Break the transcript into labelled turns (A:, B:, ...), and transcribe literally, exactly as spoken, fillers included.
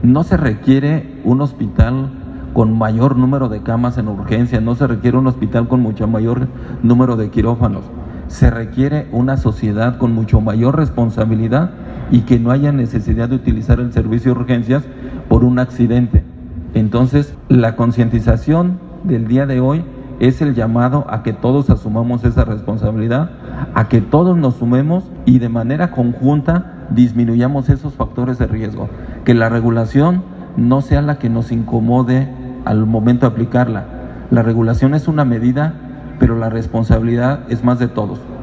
A: No se requiere un hospital con mayor número de camas en urgencia, no se requiere un hospital con mucho mayor número de quirófanos. Se requiere una sociedad con mucho mayor responsabilidad y que no haya necesidad de utilizar el servicio de urgencias por un accidente. Entonces, la concientización del día de hoy es el llamado a que todos asumamos esa responsabilidad, a que todos nos sumemos y de manera conjunta disminuyamos esos factores de riesgo. Que la regulación no sea la que nos incomode al momento de aplicarla. La regulación es una medida, pero la responsabilidad es más de todos.